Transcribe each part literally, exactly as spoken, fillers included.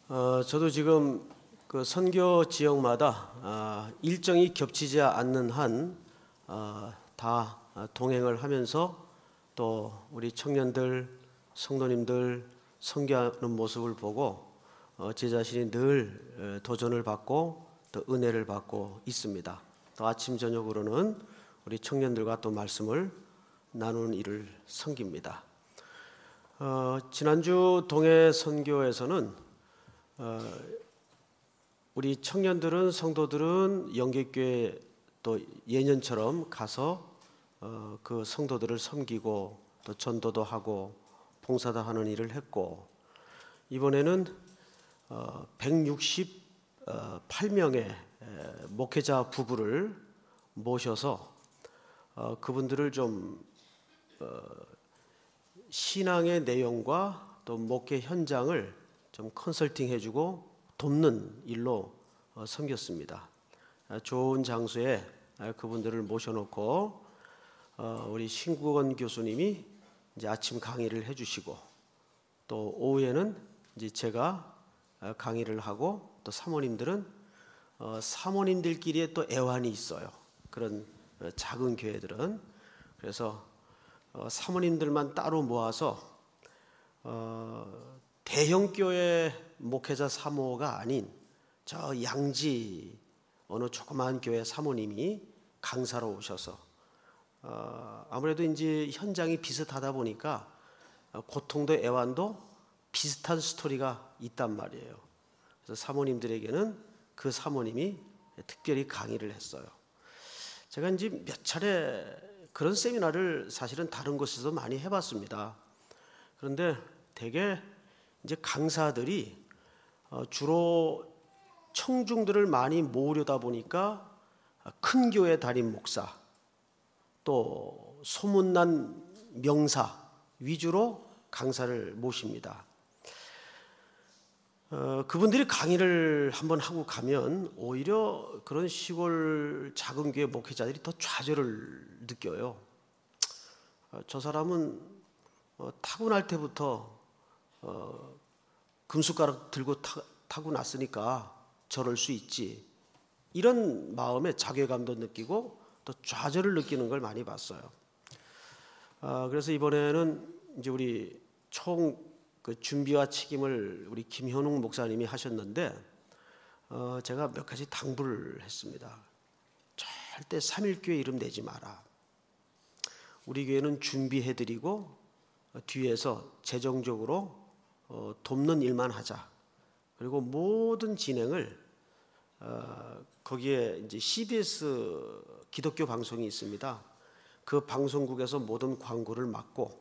어, 저도 지금 그 선교 지역마다 아, 일정이 겹치지 않는 한 다 동행을 하면서 또 우리 청년들, 성도님들 선교하는 모습을 보고 어, 제 자신이 늘 도전을 받고 또 은혜를 받고 있습니다. 또 아침 저녁으로는 우리 청년들과 또 말씀을 나누는 일을 섬깁니다. 어, 지난주 동해 선교에서는 어, 우리 청년들은 성도들은 영계교회 또 예년처럼 가서 어, 그 성도들을 섬기고 또 전도도 하고 봉사도 하는 일을 했고, 이번에는 어, 백육십팔 명의 목회자 부부를 모셔서 어, 그분들을 좀 어, 신앙의 내용과 또 목회 현장을 좀 컨설팅 해주고 돕는 일로 어, 섬겼습니다. 아, 좋은 장소에 아, 그분들을 모셔놓고 어, 우리 신국원 교수님이 이제 아침 강의를 해주시고 또 오후에는 이제 제가 강의를 하고 또 사모님들은 어, 사모님들끼리의 또 애환이 있어요. 그런 작은 교회들은 그래서 어, 사모님들만 따로 모아서 어, 대형 교회 목회자 사모가 아닌 저 양지 어느 조그마한 교회 사모님이 강사로 오셔서 어, 아무래도 이제 현장이 비슷하다 보니까 고통도 애환도 비슷한 스토리가 있단 말이에요. 그래서 사모님들에게는 그 사모님이 특별히 강의를 했어요. 제가 이제 몇 차례 그런 세미나를 사실은 다른 곳에서 많이 해봤습니다. 그런데 대개 이제 강사들이 주로 청중들을 많이 모으려다 보니까 큰 교회 담임 목사 또 소문난 명사 위주로 강사를 모십니다. 어, 그분들이 강의를 한번 하고 가면 오히려 그런 시골 작은 교회 목회자들이 더 좌절을 느껴요. 어, 저 사람은 어, 타고날 때부터 어, 금숟가락 들고 타, 타고 났으니까 저럴 수 있지. 이런 마음에 자괴감도 느끼고 또 좌절을 느끼는 걸 많이 봤어요. 어, 그래서 이번에는 이제 우리 총 그 준비와 책임을 우리 김현웅 목사님이 하셨는데 어, 제가 몇 가지 당부를 했습니다. 절대 삼일교회 이름 내지 마라. 우리 교회는 준비해드리고 뒤에서 재정적으로 어, 돕는 일만 하자. 그리고 모든 진행을 어, 거기에 이제 씨비에스 기독교 방송이 있습니다. 그 방송국에서 모든 광고를 맡고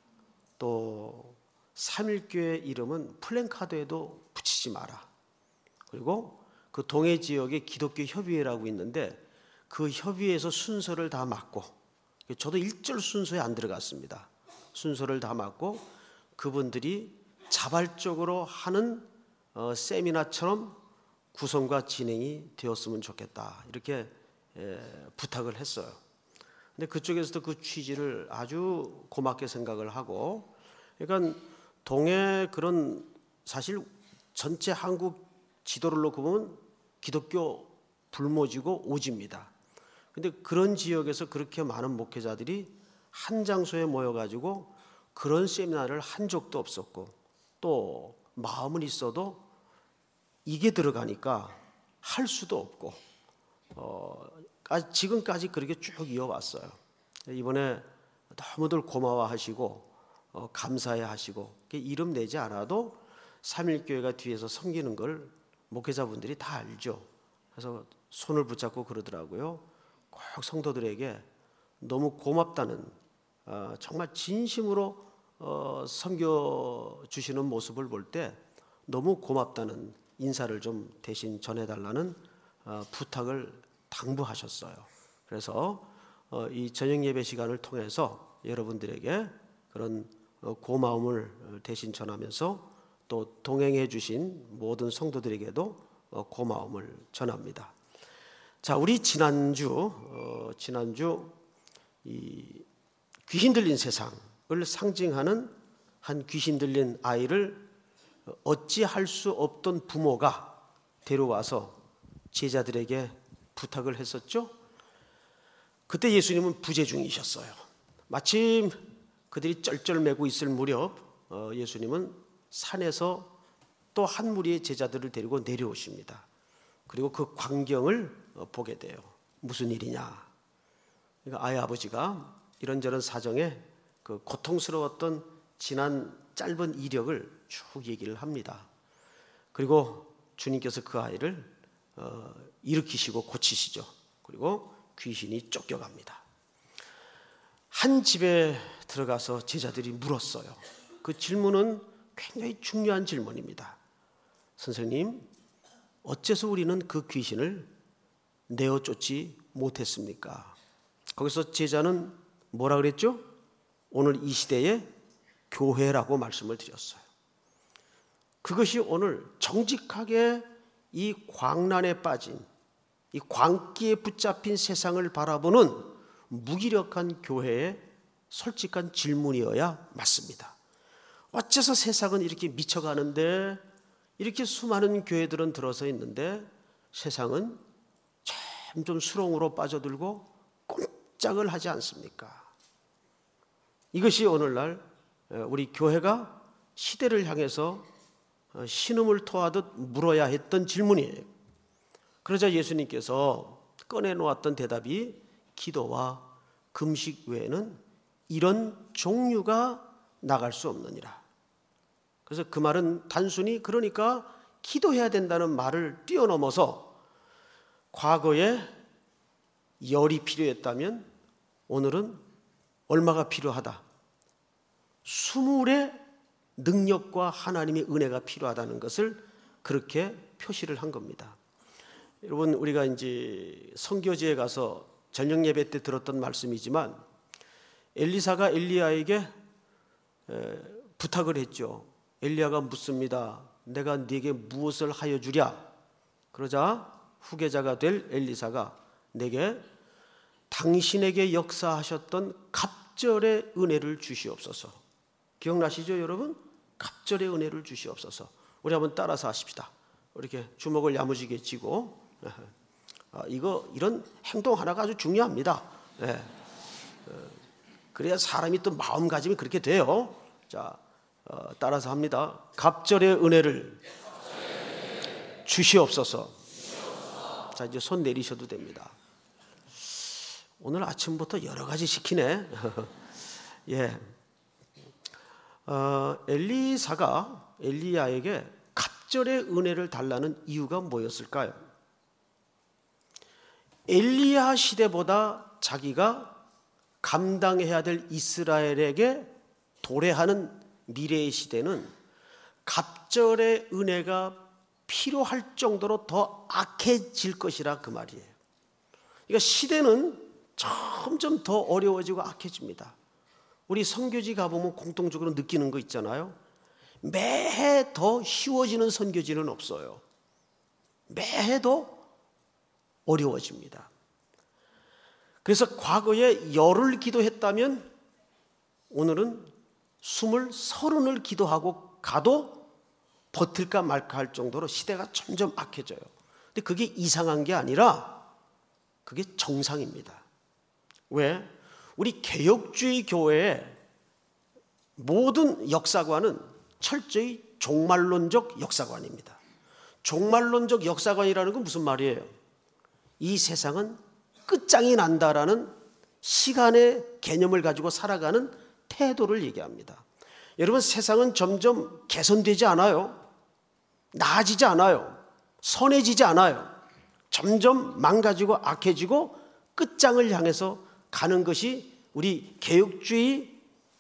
또 삼일교회 이름은 플랜카드에도 붙이지 마라. 그리고 그 동해 지역에 기독교 협의회라고 있는데 그 협의회에서 순서를 다 맡고, 저도 일절 순서에 안 들어갔습니다. 순서를 다 맡고 그분들이 자발적으로 하는 어, 세미나처럼 구성과 진행이 되었으면 좋겠다. 이렇게 에, 부탁을 했어요. 근데 그쪽에서도 그 취지를 아주 고맙게 생각을 하고, 그러니까 동해 그런 사실 전체 한국 지도를 놓고 보면 기독교 불모지고 오지입니다. 근데 그런 지역에서 그렇게 많은 목회자들이 한 장소에 모여가지고 그런 세미나를 한 적도 없었고, 또 마음은 있어도 이게 들어가니까 할 수도 없고, 어, 지금까지 그렇게 쭉 이어왔어요. 이번에 너무들 고마워하시고 어, 감사해 하시고, 이름 내지 않아도 삼일교회가 뒤에서 섬기는 걸 목회자분들이 다 알죠. 그래서 손을 붙잡고 그러더라고요. 꼭 성도들에게 너무 고맙다는, 어, 정말 진심으로 어, 섬겨주시는 모습을 볼 때 너무 고맙다는 인사를 좀 대신 전해달라는 어, 부탁을 당부하셨어요. 그래서 어, 이 저녁 예배 시간을 통해서 여러분들에게 그런 어, 고마움을 대신 전하면서 또 동행해 주신 모든 성도들에게도 어, 고마움을 전합니다. 자, 우리 지난주 어, 지난주 이 귀신 들린 세상을 상징하는 한 귀신 들린 아이를 어찌할 수 없던 부모가 데려와서 제자들에게 부탁을 했었죠. 그때 예수님은 부재 중이셨어요. 마침 그들이 쩔쩔매고 있을 무렵 예수님은 산에서 또 한 무리의 제자들을 데리고 내려오십니다. 그리고 그 광경을 보게 돼요. 무슨 일이냐? 그러니까 아이 아버지가 이런저런 사정에 그 고통스러웠던 지난 짧은 이력을 쭉 얘기를 합니다. 그리고 주님께서 그 아이를 어, 일으키시고 고치시죠. 그리고 귀신이 쫓겨갑니다. 한 집에 들어가서 제자들이 물었어요. 그 질문은 굉장히 중요한 질문입니다. 선생님, 어째서 우리는 그 귀신을 내어 쫓지 못했습니까? 거기서 제자는 뭐라 그랬죠? 오늘 이 시대의 교회라고 말씀을 드렸어요. 그것이 오늘 정직하게 이 광란에 빠진, 이 광기에 붙잡힌 세상을 바라보는 무기력한 교회의 솔직한 질문이어야 맞습니다. 어째서 세상은 이렇게 미쳐가는데, 이렇게 수많은 교회들은 들어서 있는데 세상은 점점 수렁으로 빠져들고 꼼짝을 하지 않습니까? 이것이 오늘날 우리 교회가 시대를 향해서 신음을 토하듯 물어야 했던 질문이에요. 그러자 예수님께서 꺼내놓았던 대답이 기도와 금식 외에는 이런 종류가 나갈 수 없느니라. 그래서 그 말은 단순히 그러니까 기도해야 된다는 말을 뛰어넘어서 과거에 열이 필요했다면 오늘은 얼마가 필요하다. 수물의 능력과 하나님의 은혜가 필요하다는 것을 그렇게 표시를 한 겁니다. 여러분, 우리가 이제 선교지에 가서 저녁 예배 때 들었던 말씀이지만 엘리사가 엘리야에게 부탁을 했죠. 엘리야가 묻습니다. 내가 네게 무엇을 하여 주랴? 그러자 후계자가 될 엘리사가 내게 당신에게 역사하셨던 갑절의 은혜를 주시옵소서. 기억나시죠, 여러분? 갑절의 은혜를 주시옵소서. 우리 한번 따라서 하십시다. 이렇게 주먹을 야무지게 쥐고, 아, 이거 이런 행동 하나가 아주 중요합니다. 네. 그래야 사람이 또 마음가짐이 그렇게 돼요. 자, 어, 따라서 합니다. 갑절의 은혜를 주시옵소서. 자, 이제 손 내리셔도 됩니다. 오늘 아침부터 여러 가지 시키네. 예. 어, 엘리사가 엘리야에게 갑절의 은혜를 달라는 이유가 뭐였을까요? 엘리야 시대보다 자기가 감당해야 될 이스라엘에게 도래하는 미래의 시대는 갑절의 은혜가 필요할 정도로 더 악해질 것이라 그 말이에요. 그러니까 시대는 점점 더 어려워지고 악해집니다. 우리 선교지 가보면 공통적으로 느끼는 거 있잖아요. 매해 더 쉬워지는 선교지는 없어요. 매해도 어려워집니다. 그래서 과거에 열을 기도했다면 오늘은 스물, 서른을 기도하고 가도 버틸까 말까 할 정도로 시대가 점점 악해져요. 근데 그게 이상한 게 아니라 그게 정상입니다. 왜? 우리 개혁주의 교회의 모든 역사관은 철저히 종말론적 역사관입니다. 종말론적 역사관이라는 건 무슨 말이에요? 이 세상은 끝장이 난다라는 시간의 개념을 가지고 살아가는 태도를 얘기합니다. 여러분, 세상은 점점 개선되지 않아요. 나아지지 않아요. 선해지지 않아요. 점점 망가지고 악해지고 끝장을 향해서 가는 것이 우리 개혁주의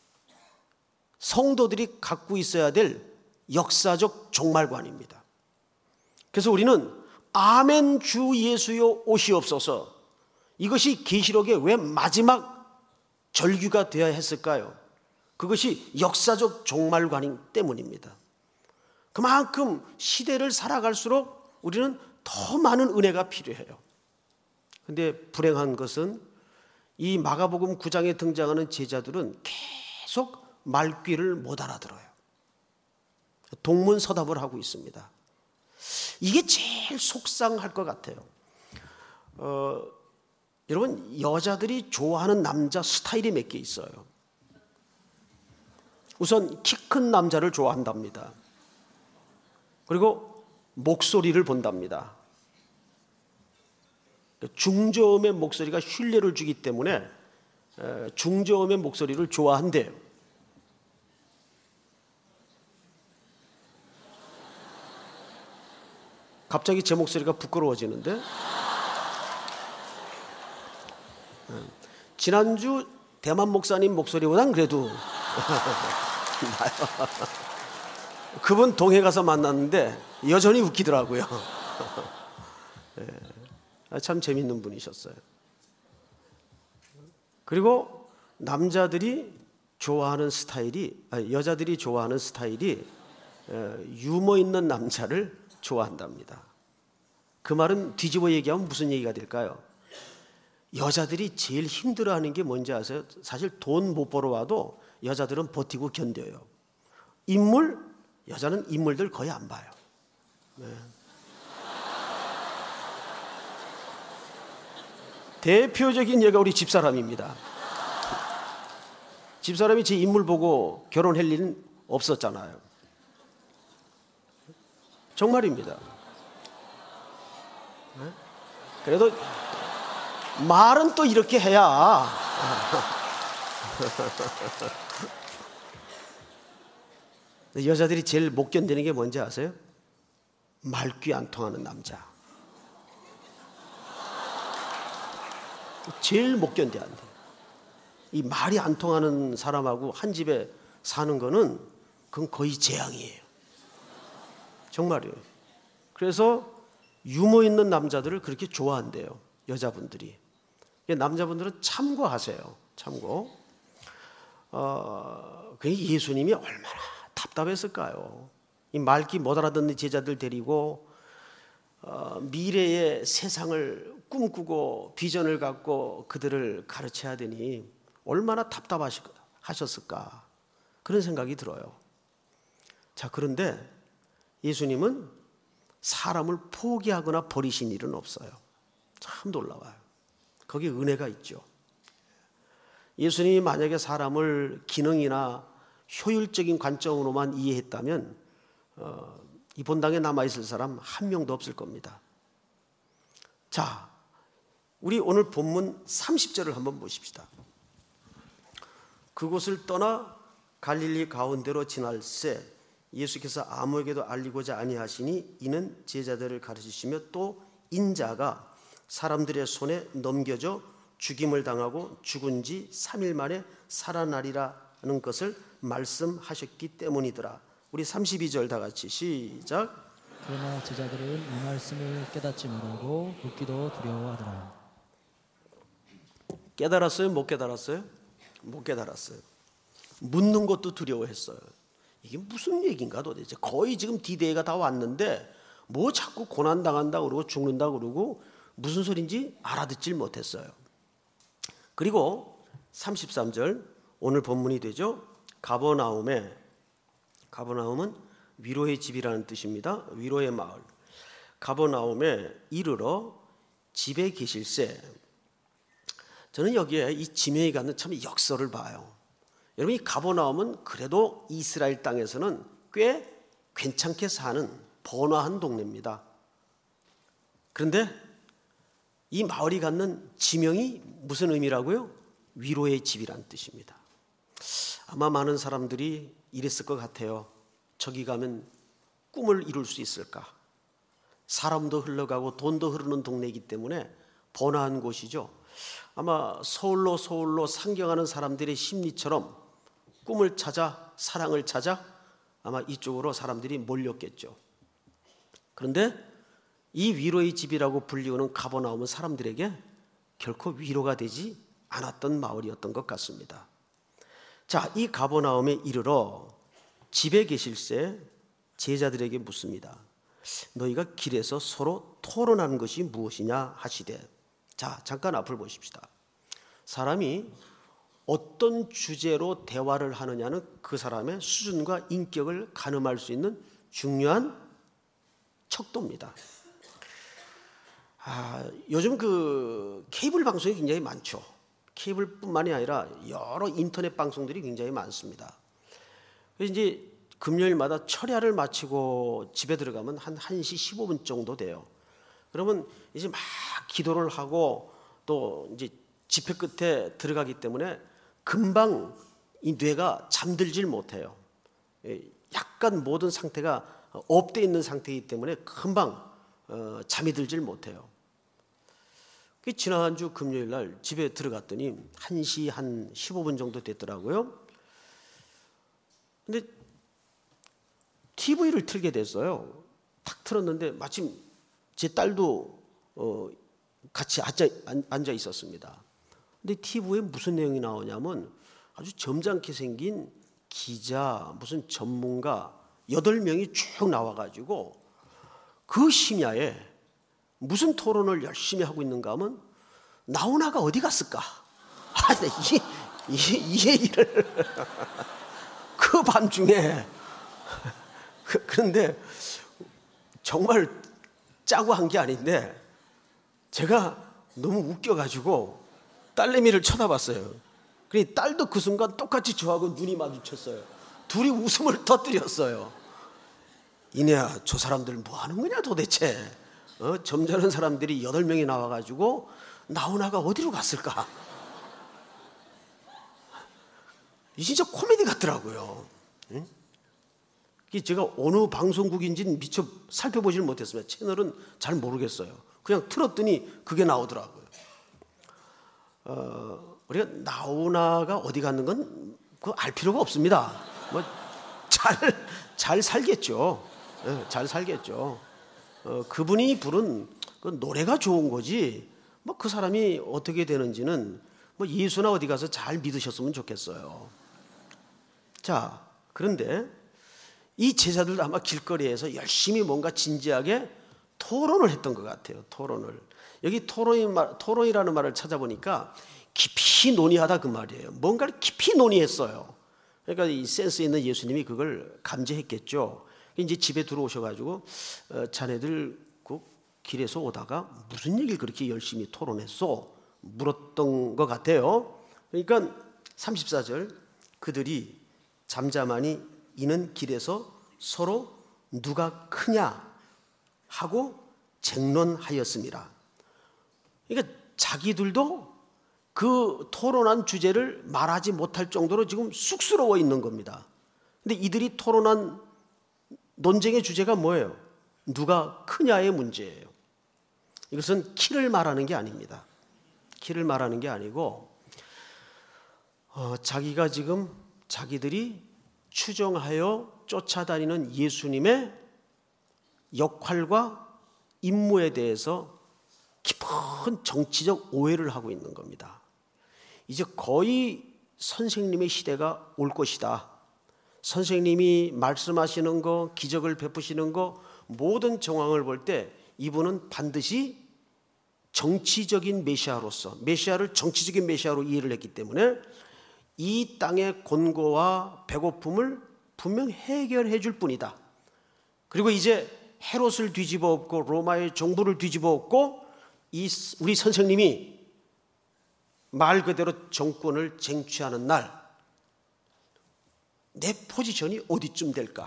성도들이 갖고 있어야 될 역사적 종말관입니다. 그래서 우리는 아멘 주 예수여 오시옵소서, 이것이 계시록의 왜 마지막 절규가 되어야 했을까요? 그것이 역사적 종말관이기 때문입니다. 그만큼 시대를 살아갈수록 우리는 더 많은 은혜가 필요해요. 그런데 불행한 것은 이 마가복음 구 장에 등장하는 제자들은 계속 말귀를 못 알아들어요. 동문서답을 하고 있습니다. 이게 제일 속상할 것 같아요. 어, 여러분, 여자들이 좋아하는 남자 스타일이 몇 개 있어요. 우선 키 큰 남자를 좋아한답니다. 그리고 목소리를 본답니다. 중저음의 목소리가 신뢰를 주기 때문에 중저음의 목소리를 좋아한대요. 갑자기 제 목소리가 부끄러워지는데? 지난주 대만 목사님 목소리보단 그래도 그분 동해 가서 만났는데 여전히 웃기더라고요. 참 재밌는 분이셨어요. 그리고 남자들이 좋아하는 스타일이, 아니, 여자들이 좋아하는 스타일이 유머 있는 남자를 좋아한답니다. 그 말은 뒤집어 얘기하면 무슨 얘기가 될까요? 여자들이 제일 힘들어하는 게 뭔지 아세요? 사실 돈 못 벌어와도 여자들은 버티고 견뎌요. 인물, 여자는 인물들 거의 안 봐요. 네. 대표적인 예가 우리 집사람입니다. 집사람이 제 인물 보고 결혼할 일은 없었잖아요. 정말입니다. 네? 그래도 말은 또 이렇게 해야 여자들이 제일 못 견디는 게 뭔지 아세요? 말귀 안 통하는 남자. 제일 못 견뎌한대. 이 말이 안 통하는 사람하고 한 집에 사는 거는 그건 거의 재앙이에요. 정말이에요. 그래서 유머 있는 남자들을 그렇게 좋아한대요. 여자분들이. 남자분들은 참고하세요. 참고. 어, 예수님이 얼마나 답답했을까요? 이 말귀 못 알아듣는 제자들 데리고 어, 미래의 세상을 꿈꾸고 비전을 갖고 그들을 가르쳐야 되니 얼마나 답답하셨을까 그런 생각이 들어요. 자, 그런데 예수님은 사람을 포기하거나 버리신 일은 없어요. 참 놀라워요. 거기에 은혜가 있죠. 예수님이 만약에 사람을 기능이나 효율적인 관점으로만 이해했다면 어, 이 본당에 남아있을 사람 한 명도 없을 겁니다. 자, 우리 오늘 본문 삼십 절을 한번 보십시다. 그곳을 떠나 갈릴리 가운데로 지날새 예수께서 아무에게도 알리고자 아니하시니 이는 제자들을 가르치시며 또 인자가 사람들의 손에 넘겨져 죽임을 당하고 죽은 지 삼 일 만에 살아나리라는 것을 말씀하셨기 때문이더라. 우리 삼십이 절 다 같이 시작. 그러나 제자들은 이 말씀을 깨닫지 못하고 묻기도 두려워하더라. 깨달았어요? 못 깨달았어요? 못 깨달았어요. 묻는 것도 두려워했어요. 이게 무슨 얘기인가 도대체. 거의 지금 디데이가 다 왔는데 뭐 자꾸 고난당한다 그러고 죽는다 그러고 무슨 소린지 알아듣질 못했어요. 그리고 삼십삼 절 오늘 본문이 되죠. 가버나움에, 가버나움은 위로의 집이라는 뜻입니다. 위로의 마을. 가버나움에 이르러 집에 계실새. 저는 여기에 이 지명이 갖는 참 역설을 봐요. 여러분, 이 가버나움은 그래도 이스라엘 땅에서는 꽤 괜찮게 사는 번화한 동네입니다. 그런데 이 마을이 갖는 지명이 무슨 의미라고요? 위로의 집이란 뜻입니다. 아마 많은 사람들이 이랬을 것 같아요. 저기 가면 꿈을 이룰 수 있을까? 사람도 흘러가고 돈도 흐르는 동네이기 때문에 번화한 곳이죠. 아마 서울로 서울로 상경하는 사람들의 심리처럼 꿈을 찾아 사랑을 찾아 아마 이쪽으로 사람들이 몰렸겠죠. 그런데 이 위로의 집이라고 불리우는 가버나움은 사람들에게 결코 위로가 되지 않았던 마을이었던 것 같습니다. 자, 이 가버나움에 이르러 집에 계실새 제자들에게 묻습니다. 너희가 길에서 서로 토론하는 것이 무엇이냐 하시되. 자, 잠깐 앞을 보십시다. 사람이 어떤 주제로 대화를 하느냐는 그 사람의 수준과 인격을 가늠할 수 있는 중요한 척도입니다. 아, 요즘 그 케이블 방송이 굉장히 많죠. 케이블뿐만이 아니라 여러 인터넷 방송들이 굉장히 많습니다. 그래서 이제 금요일마다 철야를 마치고 집에 들어가면 한 한 시 십오 분 정도 돼요. 그러면 이제 막 기도를 하고 또 이제 집회 끝에 들어가기 때문에 금방 이 뇌가 잠들질 못해요. 약간 모든 상태가 업돼 있는 상태이기 때문에 금방 어, 잠이 들질 못해요. 지난주 금요일 날 집에 들어갔더니 한 시 한 십오 분 정도 됐더라고요. 근데 티비를 틀게 됐어요. 탁 틀었는데 마침 제 딸도 어, 같이 앉아, 앉아 있었습니다. 근데 티비에 무슨 내용이 나오냐면 아주 점잖게 생긴 기자, 무슨 전문가 여덟 명이 쭉 나와가지고 그 심야에 무슨 토론을 열심히 하고 있는가 하면 나훈아가 어디 갔을까? 아, 이, 이, 이 얘기를 그 밤중에 그런데 정말 짜고 한 게 아닌데 제가 너무 웃겨가지고 딸내미를 쳐다봤어요. 그러니 딸도 그 순간 똑같이 저하고 눈이 마주쳤어요. 둘이 웃음을 터뜨렸어요. 이내야 저 사람들 뭐 하는 거냐 도대체. 어? 점잖은 사람들이 여덟 명이 나와가지고 나훈아가 어디로 갔을까. 이 진짜 코미디 같더라고요. 응? 제가 어느 방송국인지는 미처 살펴보질 못했습니다. 채널은 잘 모르겠어요. 그냥 틀었더니 그게 나오더라고요. 어, 우리가 나훈아가 어디 갔는 건 알 필요가 없습니다. 뭐 잘, 잘 살겠죠. 네, 잘 살겠죠. 어, 그분이 부른 그 노래가 좋은 거지 뭐 그 사람이 어떻게 되는지는 뭐 예수나 어디 가서 잘 믿으셨으면 좋겠어요. 자, 그런데 이 제자들도 아마 길거리에서 열심히 뭔가 진지하게 토론을 했던 것 같아요. 토론을. 여기 토론이, 토론이라는 말을 찾아보니까 깊이 논의하다 그 말이에요. 뭔가를 깊이 논의했어요. 그러니까 이 센스 있는 예수님이 그걸 감지했겠죠. 이제 집에 들어오셔가지고 어, 자네들 그 길에서 오다가 무슨 얘기를 그렇게 열심히 토론했어? 물었던 것 같아요. 그러니까 삼십사 절 그들이 잠잠하니 이는 길에서 서로 누가 크냐 하고 쟁론하였습니다. 그러니까 자기들도 그 토론한 주제를 말하지 못할 정도로 지금 쑥스러워 있는 겁니다. 근데 이들이 토론한 논쟁의 주제가 뭐예요? 누가 크냐의 문제예요. 이것은 키를 말하는 게 아닙니다. 키를 말하는 게 아니고 어, 자기가 지금 자기들이 추정하여 쫓아다니는 예수님의 역할과 임무에 대해서 깊은 정치적 오해를 하고 있는 겁니다. 이제 거의 선생님의 시대가 올 것이다. 선생님이 말씀하시는 거, 기적을 베푸시는 거, 모든 정황을 볼 때 이분은 반드시 정치적인 메시아로서, 메시아를 정치적인 메시아로 이해를 했기 때문에 이 땅의 곤고와 배고픔을 분명 해결해 줄 뿐이다. 그리고 이제 헤롯을 뒤집어 엎고 로마의 정부를 뒤집어 엎고 이 우리 선생님이 말 그대로 정권을 쟁취하는 날 내 포지션이 어디쯤 될까?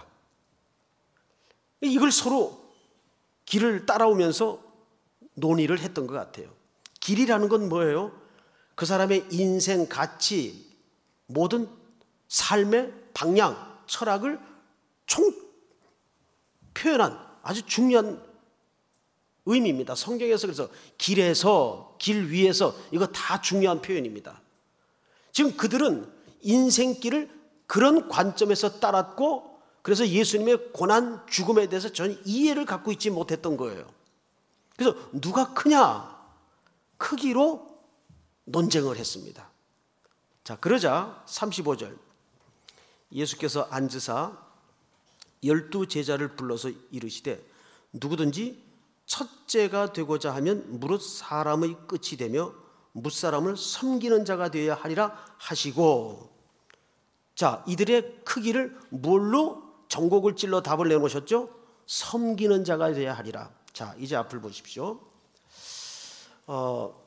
이걸 서로 길을 따라오면서 논의를 했던 것 같아요. 길이라는 건 뭐예요? 그 사람의 인생 가치, 모든 삶의 방향, 철학을 총 표현한 아주 중요한 의미입니다. 성경에서 그래서 길에서, 길 위에서 이거 다 중요한 표현입니다. 지금 그들은 인생길을 그런 관점에서 따랐고 그래서 예수님의 고난, 죽음에 대해서 전혀 이해를 갖고 있지 못했던 거예요. 그래서 누가 크냐? 크기로 논쟁을 했습니다. 자, 그러자 삼십오 절 예수께서 앉으사 열두 제자를 불러서 이르시되 누구든지 첫째가 되고자 하면 무릇 사람의 끝이 되며 무사람을 섬기는 자가 되어야 하리라 하시고, 자, 이들의 크기를 뭘로 전곡을 찔러 답을 내놓으셨죠? 섬기는 자가 되어야 하리라. 자, 이제 앞을 보십시오. 어,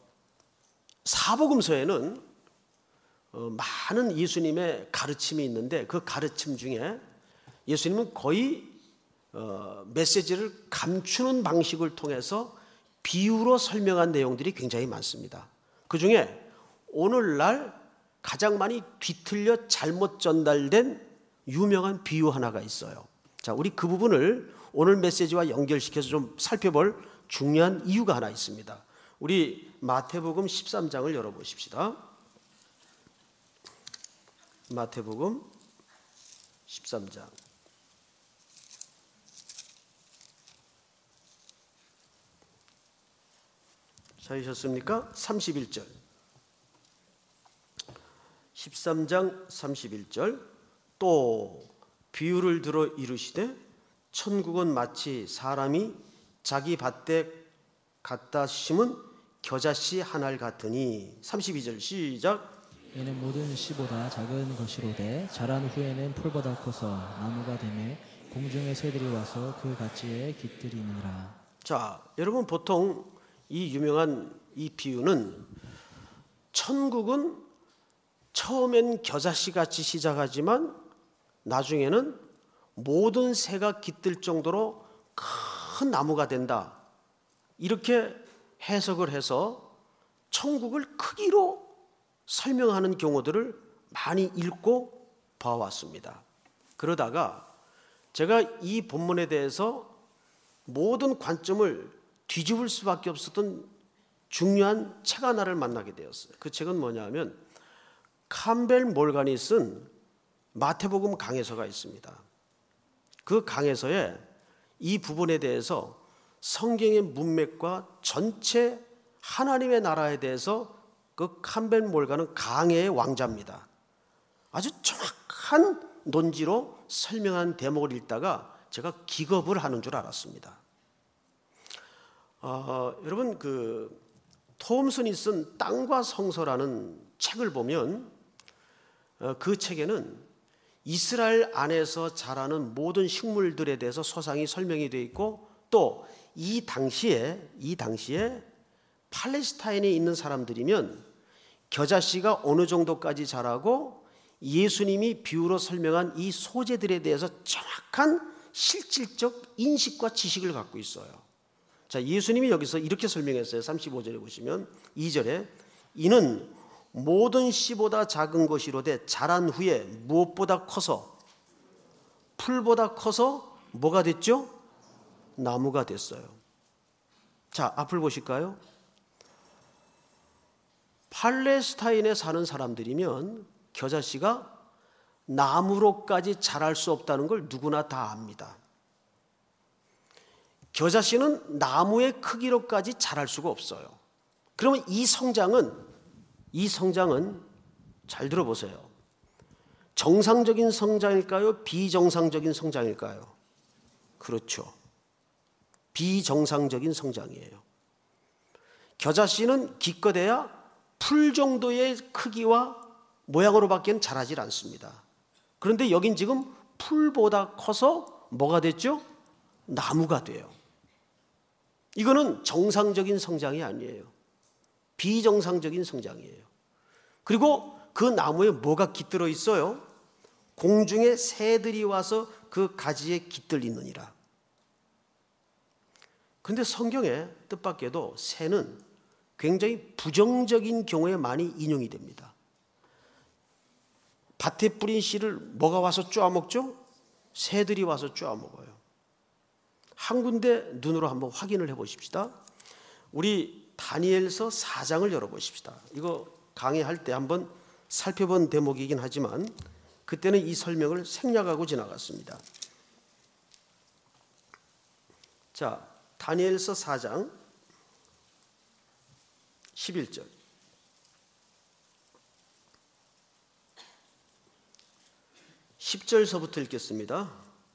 사복음서에는 어, 많은 예수님의 가르침이 있는데 그 가르침 중에 예수님은 거의 어, 메시지를 감추는 방식을 통해서 비유로 설명한 내용들이 굉장히 많습니다. 그 중에 오늘날 가장 많이 뒤틀려 잘못 전달된 유명한 비유 하나가 있어요. 자, 우리 그 부분을 오늘 메시지와 연결시켜서 좀 살펴볼 중요한 이유가 하나 있습니다. 우리 마태복음 십삼 장을 열어보십시다. 마태복음 십삼 장. 찾으셨습니까? 삼십일 절. 십삼 장 삼십일 절. 또 비유를 들어 이르시되 천국은 마치 사람이 자기 밭에 갖다 심은 겨자씨 한 알 같으니. 삼십이 절 시작. 이는 모든 씨보다 작은 것이로되 자란 후에는 풀보다 커서 나무가 되매 공중의 새들이 와서 그 가지에 깃들이니라. 자, 여러분, 보통 이 유명한 이 비유는 천국은 처음엔 겨자씨 같이 시작하지만 나중에는 모든 새가 깃들 정도로 큰 나무가 된다, 이렇게 해석을 해서 천국을 크기로 설명하는 경우들을 많이 읽고 봐왔습니다. 그러다가 제가 이 본문에 대해서 모든 관점을 뒤집을 수밖에 없었던 중요한 책 하나를 만나게 되었어요. 그 책은 뭐냐면 캠벨 몰간이 쓴 마태복음 강해서가 있습니다. 그 강해서에 이 부분에 대해서 성경의 문맥과 전체 하나님의 나라에 대해서 그 캠벨 몰간은 강해의 왕자입니다. 아주 정확한 논지로 설명한 대목을 읽다가 제가 기겁을 하는 줄 알았습니다. 어, 여러분, 그 톰슨이 쓴 땅과 성서라는 책을 보면 어, 그 책에는 이스라엘 안에서 자라는 모든 식물들에 대해서 소상히 설명이 되어 있고, 또 이 당시에 이 당시에 팔레스타인에 있는 사람들이면 겨자씨가 어느 정도까지 자라고 예수님이 비유로 설명한 이 소재들에 대해서 정확한 실질적 인식과 지식을 갖고 있어요. 자, 예수님이 여기서 이렇게 설명했어요. 삼십오 절에 보시면 이 절에 이는 모든 씨보다 작은 것이로되 자란 후에 무엇보다 커서 풀보다 커서 뭐가 됐죠? 나무가 됐어요. 자, 앞을 보실까요? 팔레스타인에 사는 사람들이면 겨자씨가 나무로까지 자랄 수 없다는 걸 누구나 다 압니다. 겨자씨는 나무의 크기로까지 자랄 수가 없어요. 그러면 이 성장은 이 성장은 잘 들어보세요. 정상적인 성장일까요? 비정상적인 성장일까요? 그렇죠. 비정상적인 성장이에요. 겨자씨는 기껏해야 풀 정도의 크기와 모양으로밖에 자라질 않습니다. 그런데 여긴 지금 풀보다 커서 뭐가 됐죠? 나무가 돼요. 이거는 정상적인 성장이 아니에요. 비정상적인 성장이에요. 그리고 그 나무에 뭐가 깃들어 있어요? 공중에 새들이 와서 그 가지에 깃들이느니라. 그런데 성경의 뜻밖에도 새는 굉장히 부정적인 경우에 많이 인용이 됩니다. 밭에 뿌린 씨를 뭐가 와서 쪼아먹죠? 새들이 와서 쪼아먹어요. 한 군데 눈으로 한번 확인을 해보십시다. 우리 다니엘서 사 장을 열어보십시다. 이거 강의할 때 한번 살펴본 대목이긴 하지만 그때는 이 설명을 생략하고 지나갔습니다. 자, 다니엘서 사 장 십일 절. 십 절서부터 읽겠습니다.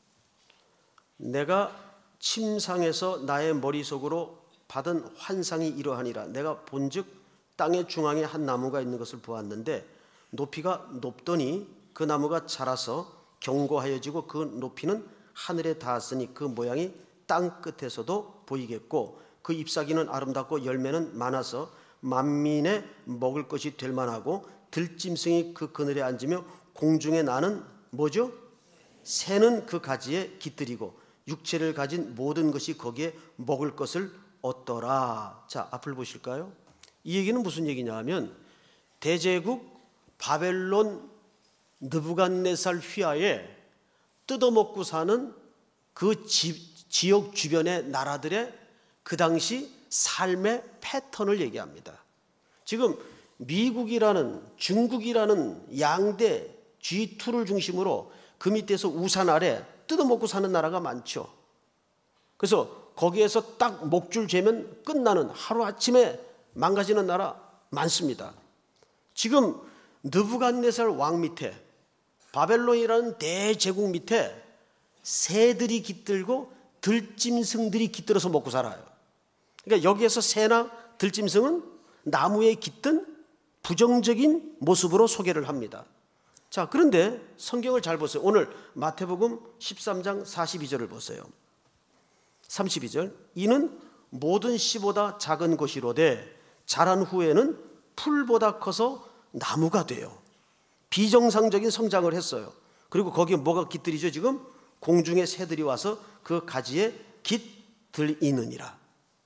내가 침상에서 나의 머릿속으로 받은 환상이 이러하니라. 내가 본즉 땅의 중앙에 한 나무가 있는 것을 보았는데 높이가 높더니 그 나무가 자라서 견고하여지고 그 높이는 하늘에 닿았으니 그 모양이 땅 끝에서도 보이겠고 그 잎사귀는 아름답고 열매는 많아서 만민의 먹을 것이 될 만하고 들짐승이 그 그늘에 앉으며 공중에 나는 뭐죠? 새는 그 가지에 깃들이고 육체를 가진 모든 것이 거기에 먹을 것을 얻더라. 자, 앞을 보실까요? 이 얘기는 무슨 얘기냐 하면 대제국 바벨론 느부갓네살 휘하에 뜯어먹고 사는 그 지, 지역 주변의 나라들의 그 당시 삶의 패턴을 얘기합니다. 지금 미국이라는 중국이라는 양대 지 투를 중심으로 그 밑에서 우산 아래 뜯어먹고 사는 나라가 많죠. 그래서 거기에서 딱 목줄 재면 끝나는 하루아침에 망가지는 나라 많습니다. 지금 느부갓네살 왕 밑에 바벨론이라는 대제국 밑에 새들이 깃들고 들짐승들이 깃들어서 먹고 살아요. 그러니까 여기에서 새나 들짐승은 나무에 깃든 부정적인 모습으로 소개를 합니다. 자, 그런데 성경을 잘 보세요. 오늘 마태복음 십삼 장 사십이 절을 보세요. 삼십이 절. 이는 모든 씨보다 작은 것이로되 자란 후에는 풀보다 커서 나무가 돼요. 비정상적인 성장을 했어요. 그리고 거기에 뭐가 깃들이죠? 지금 공중의 새들이 와서 그 가지에 깃들이느니라.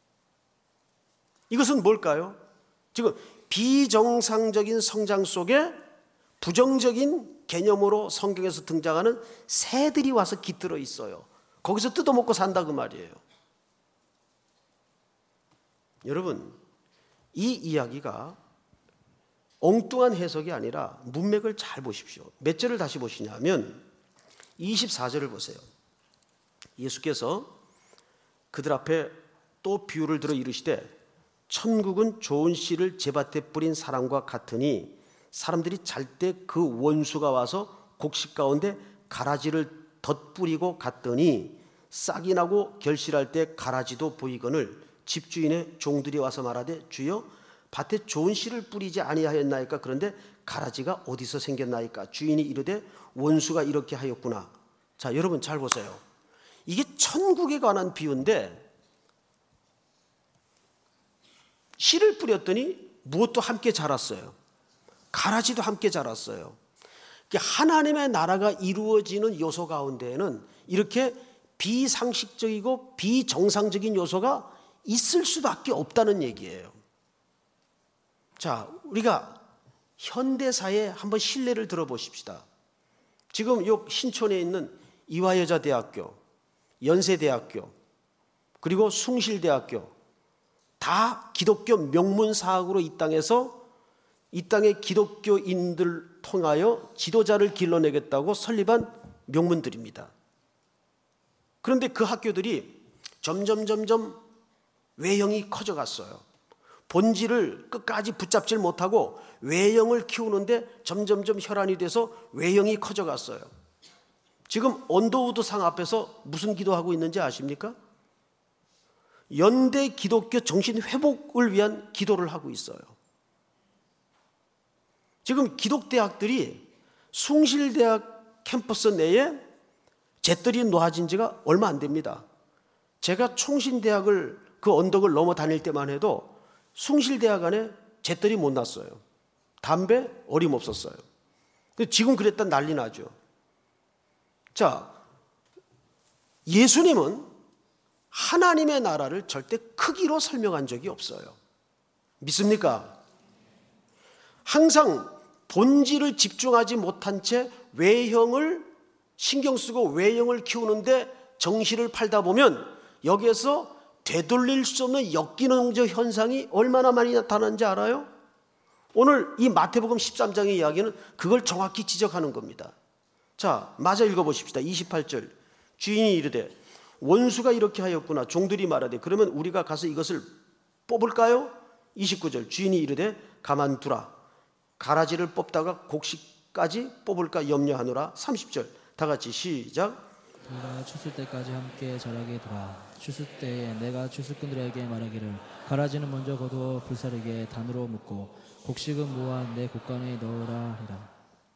이것은 뭘까요? 지금 비정상적인 성장 속에 부정적인 개념으로 성경에서 등장하는 새들이 와서 깃들어 있어요. 거기서 뜯어먹고 산다 그 말이에요. 여러분, 이 이야기가 엉뚱한 해석이 아니라 문맥을 잘 보십시오. 몇 절을 다시 보시냐면 이십사 절을 보세요. 예수께서 그들 앞에 또 비유를 들어 이르시되 천국은 좋은 씨를 제밭에 뿌린 사람과 같으니 사람들이 잘 때 그 원수가 와서 곡식 가운데 가라지를 덧뿌리고 갔더니 싹이 나고 결실할 때 가라지도 보이거늘 집주인의 종들이 와서 말하되 주여 밭에 좋은 씨를 뿌리지 아니하였나이까? 그런데 가라지가 어디서 생겼나이까? 주인이 이르되 원수가 이렇게 하였구나. 자, 여러분 잘 보세요. 이게 천국에 관한 비유인데 씨를 뿌렸더니 무엇도 함께 자랐어요. 가라지도 함께 자랐어요. 하나님의 나라가 이루어지는 요소 가운데에는 이렇게 비상식적이고 비정상적인 요소가 있을 수밖에 없다는 얘기예요. 자, 우리가 현대사에 한번 신뢰를 들어보십시다. 지금 요 신촌에 있는 이화여자대학교, 연세대학교, 그리고 숭실대학교 다 기독교 명문사학으로 이 땅에서 이 땅의 기독교인들 통하여 지도자를 길러내겠다고 설립한 명문들입니다. 그런데 그 학교들이 점점 점점 외형이 커져갔어요. 본질을 끝까지 붙잡질 못하고 외형을 키우는데 점점점 혈안이 돼서 외형이 커져갔어요. 지금 언더우드상 앞에서 무슨 기도하고 있는지 아십니까? 연대 기독교 정신 회복을 위한 기도를 하고 있어요. 지금 기독대학들이 숭실대학 캠퍼스 내에 잿들이 놓아진 지가 얼마 안 됩니다. 제가 총신대학을 그 언덕을 넘어 다닐 때만 해도 숭실대학 안에 잿들이 못 났어요. 담배 어림없었어요. 지금 그랬다 난리 나죠. 자, 예수님은 하나님의 나라를 절대 크기로 설명한 적이 없어요. 믿습니까? 항상 본질을 집중하지 못한 채 외형을 신경 쓰고 외형을 키우는데 정신을 팔다 보면 여기에서 되돌릴 수 없는 역기능적 현상이 얼마나 많이 나타나는지 알아요? 오늘 이 마태복음 십삼 장의 이야기는 그걸 정확히 지적하는 겁니다. 자, 마저 읽어보십시다. 이십팔 절. 주인이 이르되 원수가 이렇게 하였구나. 종들이 말하되 그러면 우리가 가서 이것을 뽑을까요? 이십구 절. 주인이 이르되 가만두라. 가라지를 뽑다가 곡식까지 뽑을까 염려하노라. 삼십 절. 다 같이 시작. 그가 추수 때까지 함께 자라게 두라. 추수 때에 내가 추수꾼들에게 말하기를 가라지는 먼저 거두어 불사르게 단으로 묶고 곡식은 모아 내 곡간에 넣으라 하리라.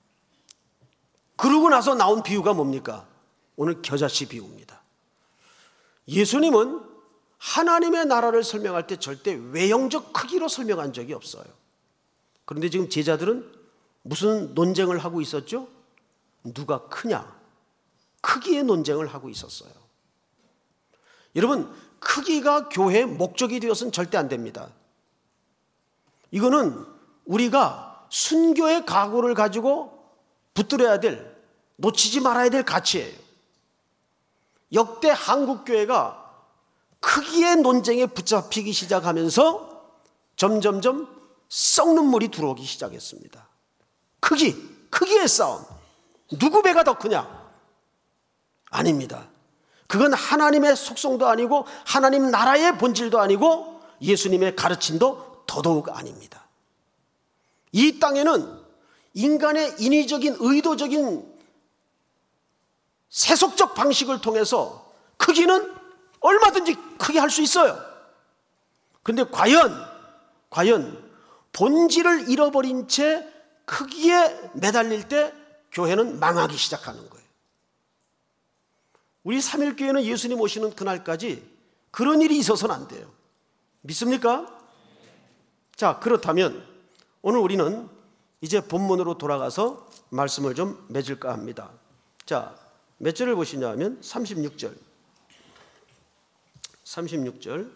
그러고 나서 나온 비유가 뭡니까? 오늘 겨자씨 비유입니다. 예수님은 하나님의 나라를 설명할 때 절대 외형적 크기로 설명한 적이 없어요. 그런데 지금 제자들은 무슨 논쟁을 하고 있었죠? 누가 크냐? 크기의 논쟁을 하고 있었어요. 여러분, 크기가 교회의 목적이 되어서는 절대 안 됩니다. 이거는 우리가 순교의 각오를 가지고 붙들어야 될, 놓치지 말아야 될 가치예요. 역대 한국교회가 크기의 논쟁에 붙잡히기 시작하면서 점점점 썩는 물이 들어오기 시작했습니다. 크기, 크기의 싸움. 누구 배가 더 크냐? 아닙니다. 그건 하나님의 속성도 아니고 하나님 나라의 본질도 아니고 예수님의 가르침도 더더욱 아닙니다. 이 땅에는 인간의 인위적인 의도적인 세속적 방식을 통해서 크기는 얼마든지 크게 할 수 있어요. 그런데 과연 과연 본질을 잃어버린 채 크기에 매달릴 때 교회는 망하기 시작하는 거예요. 우리 삼일교회는 예수님 오시는 그날까지 그런 일이 있어서는 안 돼요. 믿습니까? 자, 그렇다면 오늘 우리는 이제 본문으로 돌아가서 말씀을 좀 맺을까 합니다. 자, 몇 절을 보시냐면 삼십육 절. 삼십육 절.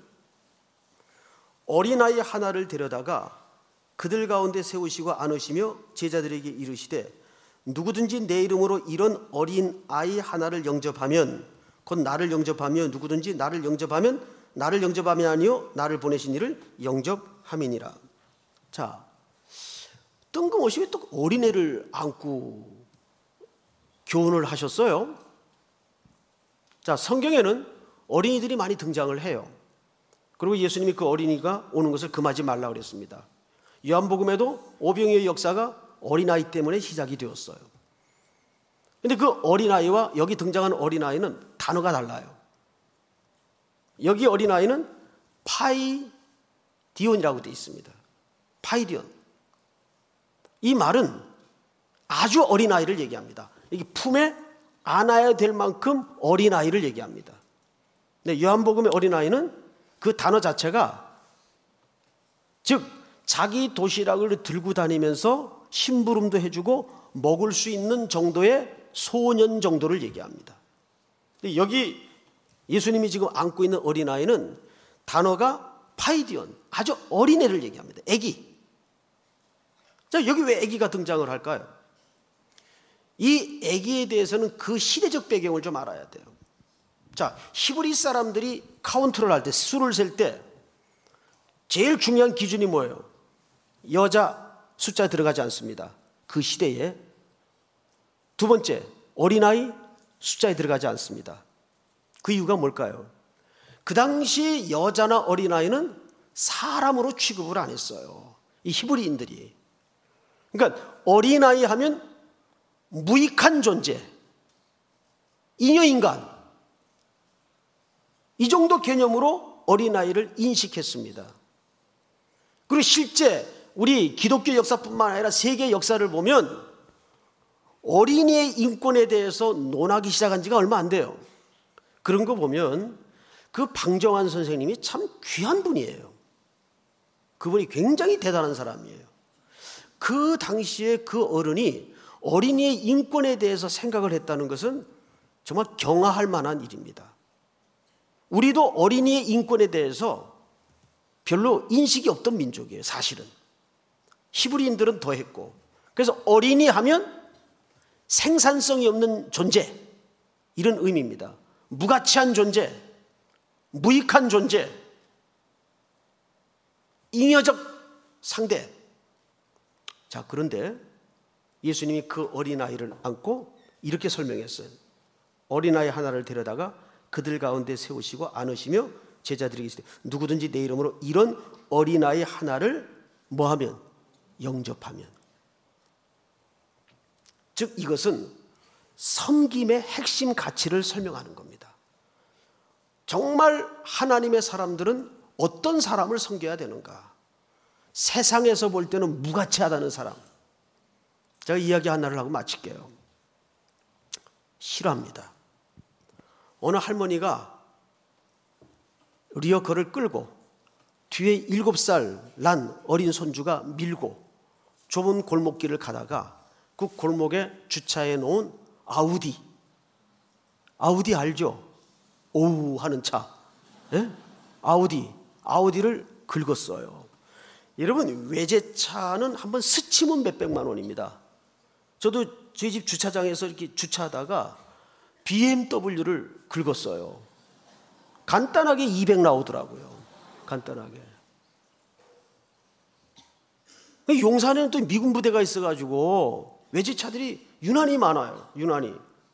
어린아이 하나를 데려다가 그들 가운데 세우시고 안으시며 제자들에게 이르시되 누구든지 내 이름으로 이런 어린아이 하나를 영접하면 곧 나를 영접하며 누구든지 나를 영접하면 나를 영접함이 아니요 나를 보내신 이를 영접함이니라. 자, 뜬금없이 왜 또 어린애를 안고 교훈을 하셨어요? 자, 성경에는 어린이들이 많이 등장을 해요. 그리고 예수님이 그 어린이가 오는 것을 금하지 말라 그랬습니다. 요한복음에도 오병이어의 역사가 어린아이 때문에 시작이 되었어요. 그런데 그 어린아이와 여기 등장하는 어린아이는 단어가 달라요. 여기 어린아이는 파이디온이라고 되어 있습니다. 파이디온. 이 말은 아주 어린아이를 얘기합니다. 이게 품에 안아야 될 만큼 어린아이를 얘기합니다. 근데 요한복음의 어린아이는 그 단어 자체가 즉 자기 도시락을 들고 다니면서 심부름도 해주고 먹을 수 있는 정도의 소년 정도를 얘기합니다. 근데 여기 예수님이 지금 안고 있는 어린아이는 단어가 파이디온, 아주 어린애를 얘기합니다. 애기. 자, 여기 왜 애기가 등장을 할까요? 이 애기에 대해서는 그 시대적 배경을 좀 알아야 돼요. 자, 히브리 사람들이 카운트를 할 때, 수를 셀 때 제일 중요한 기준이 뭐예요? 여자 숫자 들어가지 않습니다. 그 시대에. 두 번째, 어린아이 숫자에 들어가지 않습니다. 그 이유가 뭘까요? 그 당시 여자나 어린아이는 사람으로 취급을 안 했어요. 이 히브리인들이. 그러니까 어린아이 하면 무익한 존재, 잉여인간, 이 정도 개념으로 어린아이를 인식했습니다. 그리고 실제 우리 기독교 역사뿐만 아니라 세계 역사를 보면 어린이의 인권에 대해서 논하기 시작한 지가 얼마 안 돼요. 그런 거 보면 그 방정환 선생님이 참 귀한 분이에요. 그분이 굉장히 대단한 사람이에요. 그 당시에 그 어른이 어린이의 인권에 대해서 생각을 했다는 것은 정말 경아할 만한 일입니다. 우리도 어린이의 인권에 대해서 별로 인식이 없던 민족이에요, 사실은. 히브리인들은 더 했고. 그래서 어린이 하면 생산성이 없는 존재, 이런 의미입니다. 무가치한 존재, 무익한 존재, 잉여적 상대. 자, 그런데 예수님이 그 어린아이를 안고 이렇게 설명했어요. 어린아이 하나를 데려다가 그들 가운데 세우시고 안으시며 제자들에게 이르시되 누구든지 내 이름으로 이런 어린아이 하나를 뭐하면? 영접하면. 즉 이것은 섬김의 핵심 가치를 설명하는 겁니다. 정말 하나님의 사람들은 어떤 사람을 섬겨야 되는가? 세상에서 볼 때는 무가치하다는 사람. 제가 이야기 하나를 하고 마칠게요. 싫어합니다. 어느 할머니가 리어커를 끌고 뒤에 일곱 살 난 어린 손주가 밀고 좁은 골목길을 가다가 그 골목에 주차해 놓은 아우디, 아우디 알죠? 오우 하는 차, 예? 아우디, 아우디를 긁었어요. 여러분, 외제차는 한번 스치면 몇백만 원입니다. 저도 저희 집 주차장에서 이렇게 주차하다가 비엠더블유를 긁었어요. 간단하게 이백 나오더라고요. 간단하게. 용산에는 또 미군 부대가 있어가지고 외제차들이 유난히 많아요. 유난히.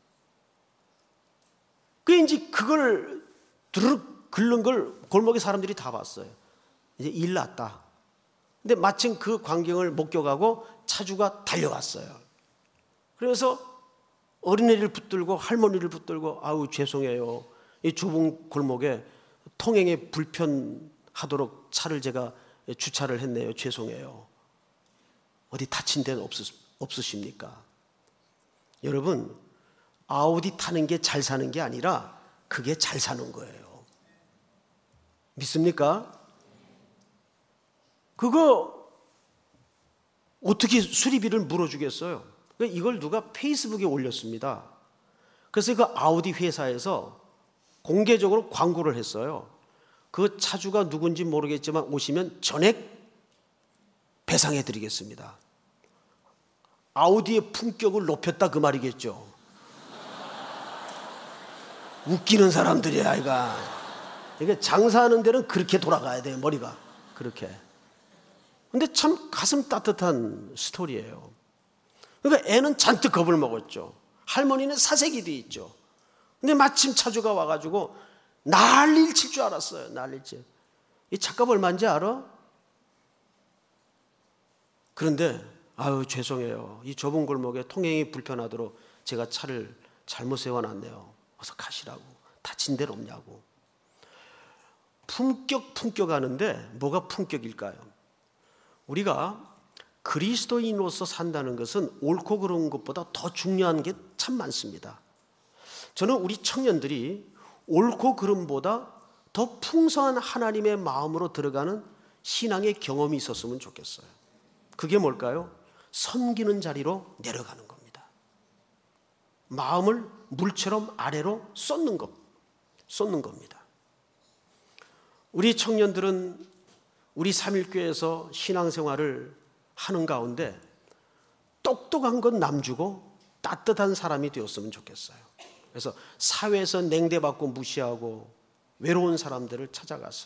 그 이제 그걸 두르륵 긁는 걸 골목에 사람들이 다 봤어요. 이제 일 났다. 근데 마침 그 광경을 목격하고 차주가 달려왔어요. 그래서 어린애를 붙들고 할머니를 붙들고 아우 죄송해요. 이 좁은 골목에 통행에 불편하도록 차를 제가 주차를 했네요. 죄송해요. 어디 다친 데는 없으, 없으십니까? 여러분, 아우디 타는 게 잘 사는 게 아니라 그게 잘 사는 거예요. 믿습니까? 그거 어떻게 수리비를 물어주겠어요? 이걸 누가 페이스북에 올렸습니다. 그래서 그 아우디 회사에서 공개적으로 광고를 했어요. 그 차주가 누군지 모르겠지만 오시면 전액 배상해 드리겠습니다. 아우디의 품격을 높였다 그 말이겠죠. 웃기는 사람들이야, 아이가. 이게 장사하는 데는 그렇게 돌아가야 돼요, 머리가. 그렇게. 근데 참 가슴 따뜻한 스토리예요. 그러니까 애는 잔뜩 겁을 먹었죠. 할머니는 사색이 돼 있죠. 근데 마침 차주가 와가지고 난리를 칠 줄 알았어요. 난리를 칠. 이 차값 얼마인지 알아? 그런데 아유 죄송해요. 이 좁은 골목에 통행이 불편하도록 제가 차를 잘못 세워놨네요. 어서 가시라고. 다친 데는 없냐고. 품격 품격 하는데 뭐가 품격일까요? 우리가 그리스도인으로서 산다는 것은 옳고 그른 것보다 더 중요한 게 참 많습니다. 저는 우리 청년들이 옳고 그름보다 더 풍성한 하나님의 마음으로 들어가는 신앙의 경험이 있었으면 좋겠어요. 그게 뭘까요? 섬기는 자리로 내려가는 겁니다. 마음을 물처럼 아래로 쏟는 것, 쏟는 겁니다. 우리 청년들은 우리 삼일교회에서 신앙생활을 하는 가운데 똑똑한 건 남주고 따뜻한 사람이 되었으면 좋겠어요. 그래서 사회에서 냉대받고 무시하고 외로운 사람들을 찾아가서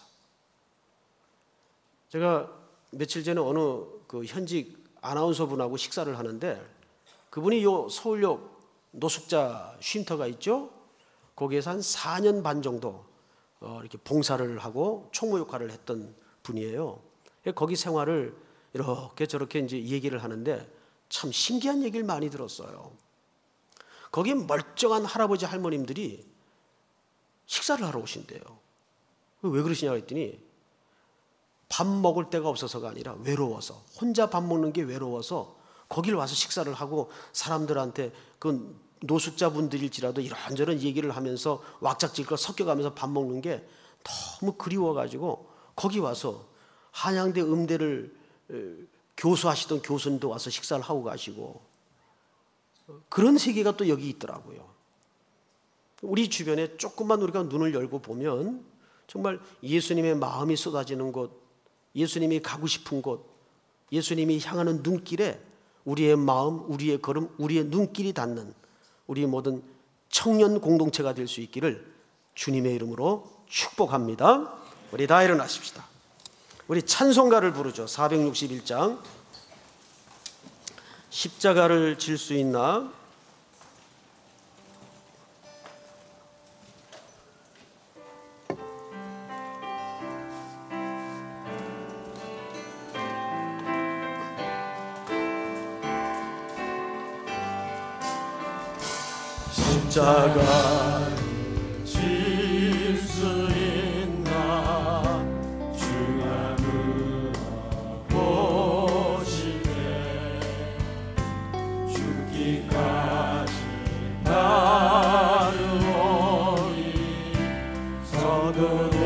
제가 며칠 전에 어느 그 현직 아나운서 분하고 식사를 하는데 그분이 요 서울역 노숙자 쉼터가 있죠. 거기에서 한 사 년 반 정도 어 이렇게 봉사를 하고 총무 역할을 했던 분이에요. 거기 생활을 이렇게 저렇게 이제 얘기를 하는데 참 신기한 얘기를 많이 들었어요. 거기 멀쩡한 할아버지 할머님들이 식사를 하러 오신대요. 왜 그러시냐고 했더니 밥 먹을 데가 없어서가 아니라 외로워서, 혼자 밥 먹는 게 외로워서 거기를 와서 식사를 하고 사람들한테 그 노숙자분들일지라도 이런저런 얘기를 하면서 왁작질걸 섞여가면서 밥 먹는 게 너무 그리워가지고 거기 와서 한양대 음대를 교수하시던 교수님도 와서 식사를 하고 가시고 그런 세계가 또 여기 있더라고요. 우리 주변에 조금만 우리가 눈을 열고 보면 정말 예수님의 마음이 쏟아지는 곳, 예수님이 가고 싶은 곳, 예수님이 향하는 눈길에 우리의 마음, 우리의 걸음, 우리의 눈길이 닿는 우리 모든 청년 공동체가 될 수 있기를 주님의 이름으로 축복합니다. 우리 다 일어나십시다. 우리 찬송가를 부르죠. 사백육십일 장 십자가를 질 수 있나? 십자가 질 수 있나 주가 물어보시네 죽기까지 나를 오니 서두르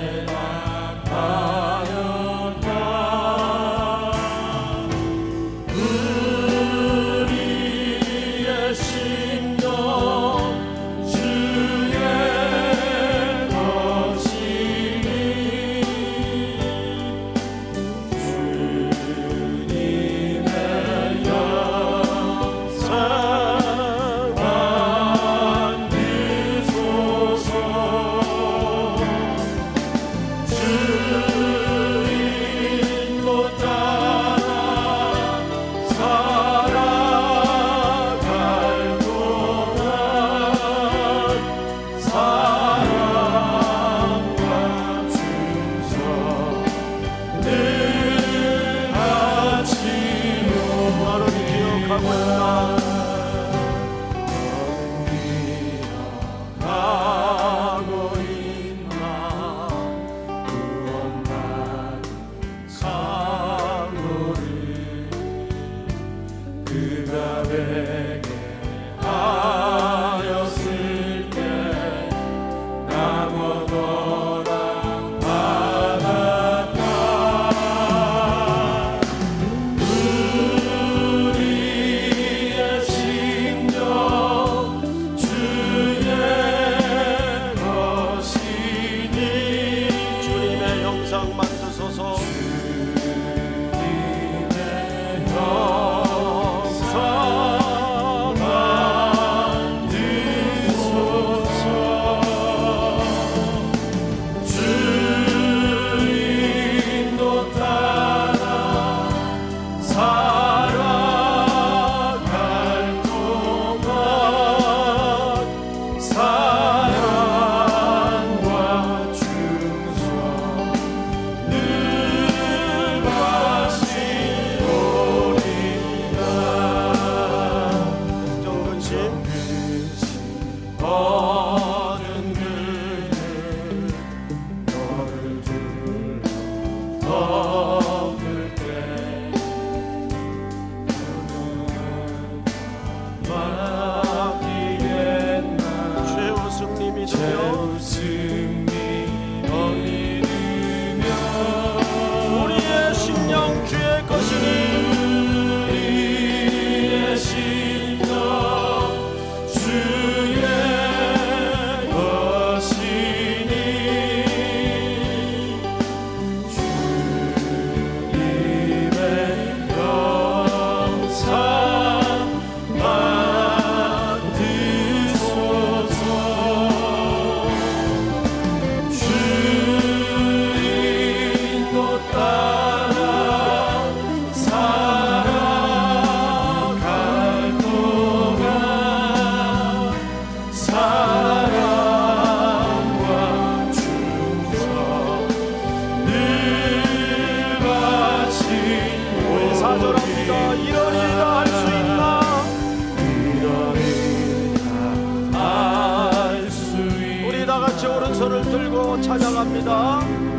오른손을 들고 찬양합니다.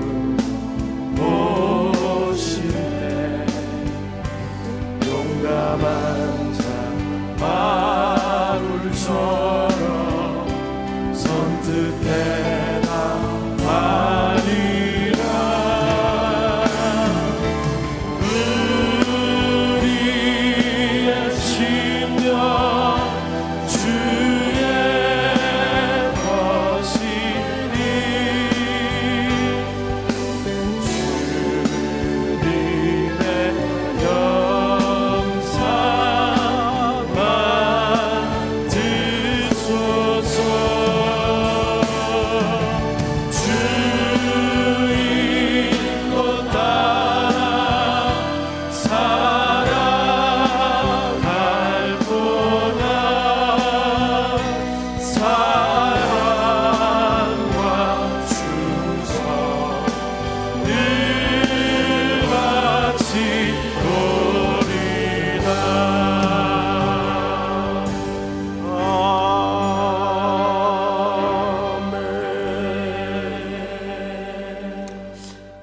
오실 때 용감한 자 바울처럼 선뜻해 나가리라. 우리의 심령 주의 것이니 주님의 영상 만드소서.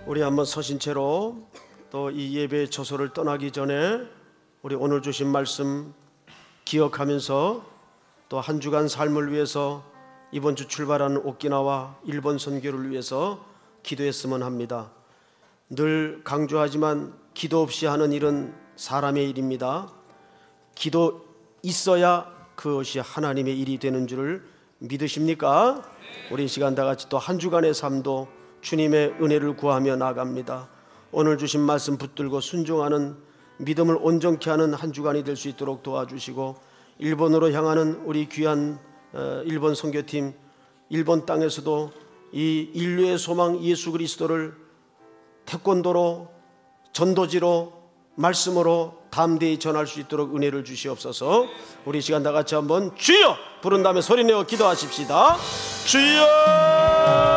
우리 한번 서신 채로 또 이 예배 처소를 떠나기 전에 우리 오늘 주신 말씀 기억하면서 또 한 주간 삶을 위해서 이번 주 출발하는 오키나와 일본 선교를 위해서 기도했으면 합니다. 늘 강조하지만 기도 없이 하는 일은 사람의 일입니다. 기도 있어야 그것이 하나님의 일이 되는 줄을 믿으십니까? 우리 이 시간 다 같이 또 한 주간의 삶도 주님의 은혜를 구하며 나아갑니다. 오늘 주신 말씀 붙들고 순종하는 믿음을 온전케 하는 한 주간이 될 수 있도록 도와주시고, 일본으로 향하는 우리 귀한 일본 선교팀, 일본 땅에서도 이 인류의 소망 예수 그리스도를 태권도로, 전도지로, 말씀으로 담대히 전할 수 있도록 은혜를 주시옵소서. 우리 이 시간 다 같이 한번 주여 부른 다음에 소리내어 기도하십시다. 주여